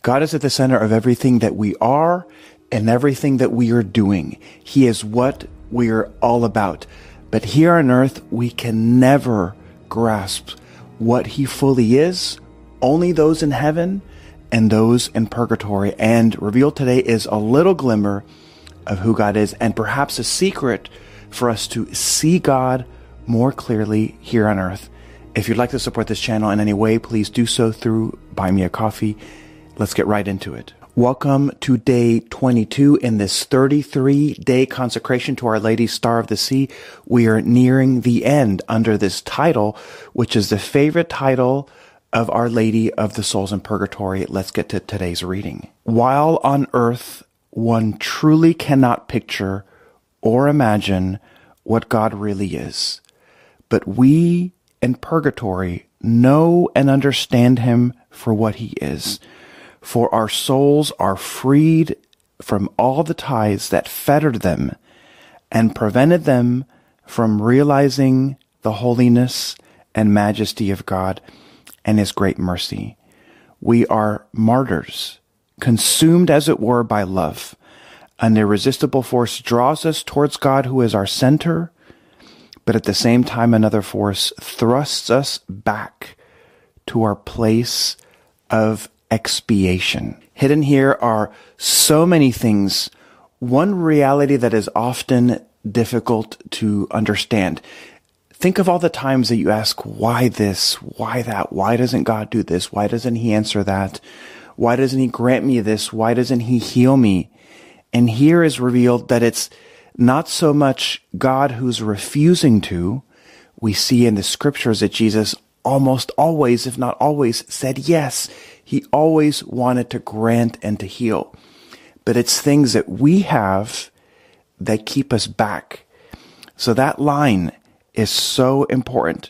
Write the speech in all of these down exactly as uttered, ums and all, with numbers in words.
God is at the center of everything that we are and everything that we are doing. He is what we are all about. But here on earth, we can never grasp what he fully is. Only those in heaven and those in purgatory. And revealed today is a little glimmer of who God is, and perhaps a secret for us to see God more clearly here on earth. If you'd like to support this channel in any way, please do so through Buy Me a Coffee. Let's get right into it. Welcome to day twenty-two in this thirty-three day consecration to Our Lady, Star of the Sea. We are nearing the end under this title, which is the favorite title of Our Lady of the Souls in Purgatory. Let's get to today's reading. While on earth, one truly cannot picture or imagine what God really is, but we in purgatory know and understand him for what he is. For our souls are freed from all the ties that fettered them and prevented them from realizing the holiness and majesty of God and his great mercy. We are martyrs, consumed as it were by love. An irresistible force draws us towards God, who is our center, but at the same time another force thrusts us back to our place of expiation. Hidden here are so many things. One reality that is often difficult to understand. Think of all the times that you ask, why this? Why that? Why doesn't God do this? Why doesn't he answer that? Why doesn't he grant me this? Why doesn't he heal me? And here is revealed that it's not so much God who's refusing to. We see in the scriptures that Jesus almost always, if not always, said yes. He always wanted to grant and to heal. But it's things that we have that keep us back. So that line is so important.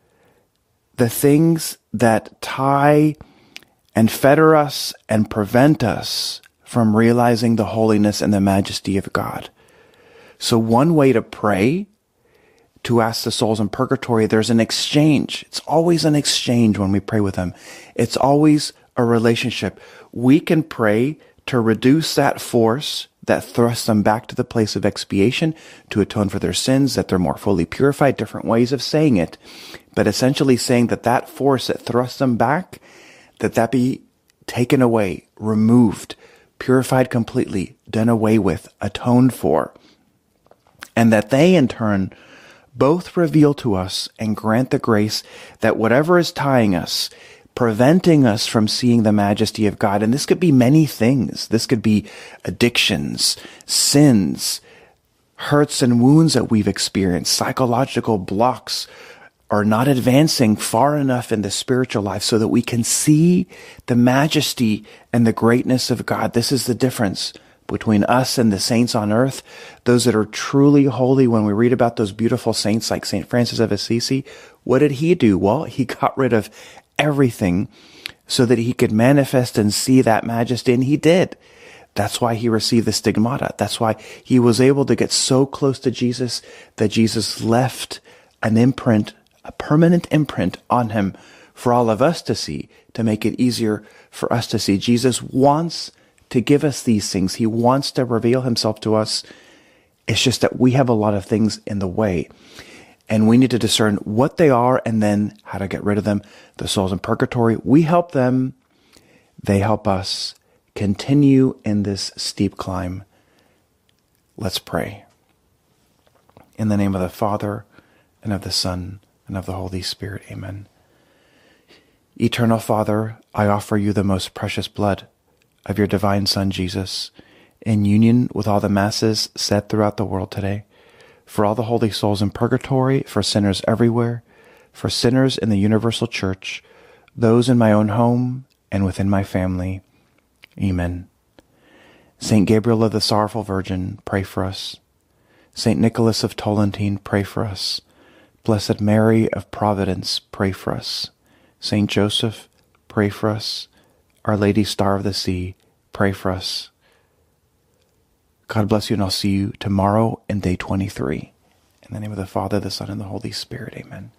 The things that tie and fetter us and prevent us from realizing the holiness and the majesty of God. So one way to pray, to ask the souls in purgatory, there's an exchange. It's always an exchange when we pray with them. It's always a relationship. We can pray to reduce that force that thrusts them back to the place of expiation, to atone for their sins, that they're more fully purified, different ways of saying it. But essentially saying that that force that thrusts them back, that that be taken away, removed, purified completely, done away with, atoned for. And that they in turn both reveal to us and grant the grace that whatever is tying us, preventing us from seeing the majesty of God, and this could be many things. This could be addictions, sins, hurts and wounds that we've experienced, psychological blocks, or not advancing far enough in the spiritual life so that we can see the majesty and the greatness of God. This is the difference between us and the saints on earth, those that are truly holy. When we read about those beautiful saints like Saint Francis of Assisi, what did he do? Well, he got rid of everything so that he could manifest and see that majesty, and he did. That's why he received the stigmata. That's why he was able to get so close to Jesus that Jesus left an imprint, a permanent imprint on him for all of us to see, to make it easier for us to see. Jesus wants to give us these things. He wants to reveal himself to us. It's just that we have a lot of things in the way. And we need to discern what they are and then how to get rid of them. The souls in purgatory, we help them. They help us continue in this steep climb. Let's pray. In the name of the Father, and of the Son, and of the Holy Spirit. Amen. Eternal Father, I offer you the most precious blood of your divine Son, Jesus, in union with all the masses said throughout the world today, for all the holy souls in purgatory, for sinners everywhere, for sinners in the universal church, those in my own home and within my family. Amen. Saint Gabriel of the Sorrowful Virgin, pray for us. Saint Nicholas of Tolentine, pray for us. Blessed Mary of Providence, pray for us. Saint Joseph, pray for us. Our Lady, Star of the Sea, pray for us. God bless you, and I'll see you tomorrow in day twenty-three. In the name of the Father, the Son, and the Holy Spirit. Amen.